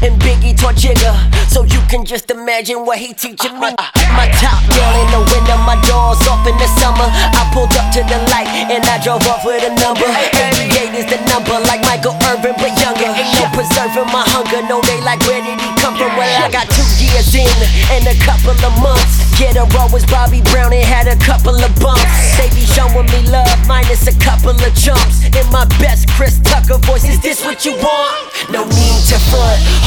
and Biggie taught Jigga. So you can just imagine what he teaching me. My top down in the winter, my doors off in the summer. I pulled up to the light and I drove off with a number. 88 is the number, like Michael Irvin but younger. Ain't no preserving my hunger, no they like where did he come from? Well I got 2 years in and a couple of months. Yeah, the road was Bobby Brown, it had a couple of bumps. They be showing me love, minus a couple of chumps. In my best Chris Tucker voice, is this what you want? No need to front.